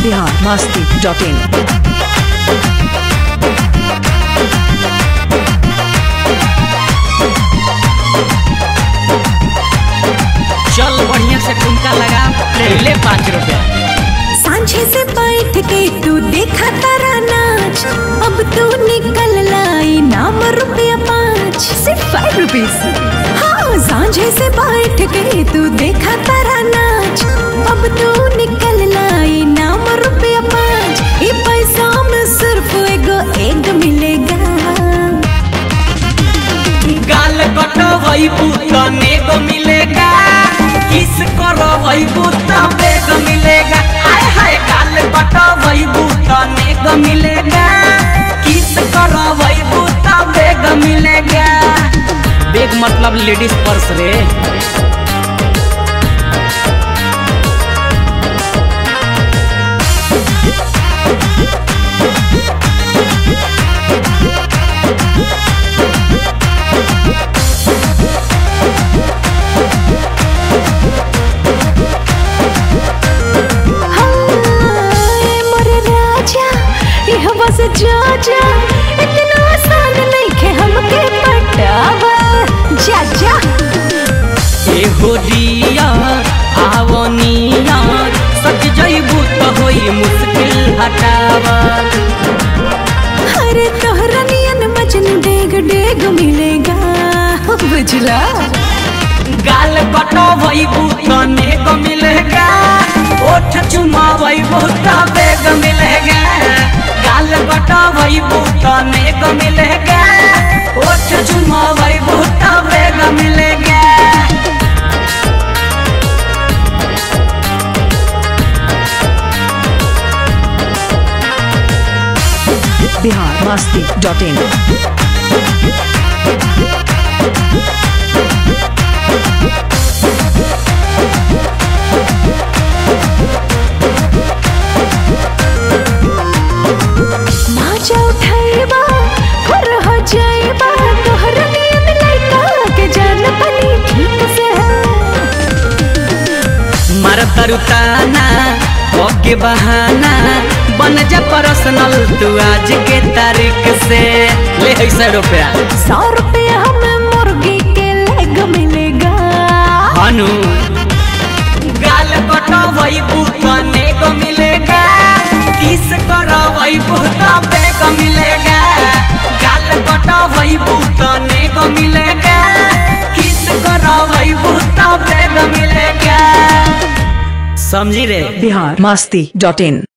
biharmasti.in। चल बढ़िया से ठुमका लगा ले 5 रुपया। सांझे से बैठ के तू देखा तारा नाच, अब तू निकल लाई नाम रुपया 5 सिर्फ 5 रुपीज। हाँ सांझे से बैठ के तू देखा तारा नाच, अब तू निकल लाई नाम रुपया 5। ये पैसा में सिर्फ एग मिलेगा। गाल कटवैबू तने को मिलेगा, किस करवैबू तबे को मिलेगा। हाय हाय गाल कटवैबू तने को मिलेगा, किस करवैबू तबे को मिलेगा। बेग मतलब लेडीज पर्स रे। जा इतना आसान नहीं के हमके पटावा। जा जा ए होरिया आवनिया सच जइबू तो होई मुश्किल हटावा। अरे तोहरा नियन मजनू डेग डेग मिलेगा बुझला। गाल कटवैबू तने को मिलेगा, ओठ चुमावैबू तबे को मिलेगा। गाल कटवैबू तने को मिलेगा, ओठ चुमावैबू तबे को मिलेगा। biharmasti.in। माजा उठाइबा फर हो जाइबा, तोहरा नियन लइका के जान बनी ठीक से। मर तरुताना ओके बहाना, बन जा पर्सनल तू आज के तारीख से। ले 100 रुपया। 100 रुपया हमें मुर्गी के लेग मिलेगा। हनु गाल कटवैबू तने को मिलेगा, किस करवैबू तबे को मिलेगा। गाल कटवैबू तने को मिलेगा, किस करवैबू तबे को मिलेगा। समझी रे। biharmasti.in।